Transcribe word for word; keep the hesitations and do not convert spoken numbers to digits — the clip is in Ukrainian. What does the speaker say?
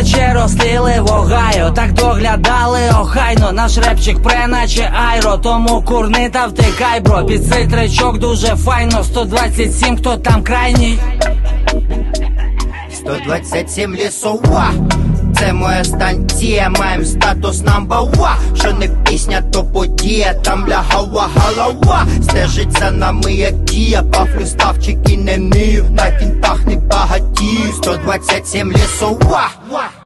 наче розлили в Огайо. Так доглядали охайно, наш репчик пре наче айро. Тому курни та втикай, бро, під цей тречок дуже файно. Сто двадцять сім, хто там крайній? сто двадцять сім лісова, це моя станція, маєм статус number one. Що не пісня, то подія, там лягала голова. Стежить за нами як дія, пафлю ставчики не нию, на кінтах не багатію. Сто двадцять сім лісова.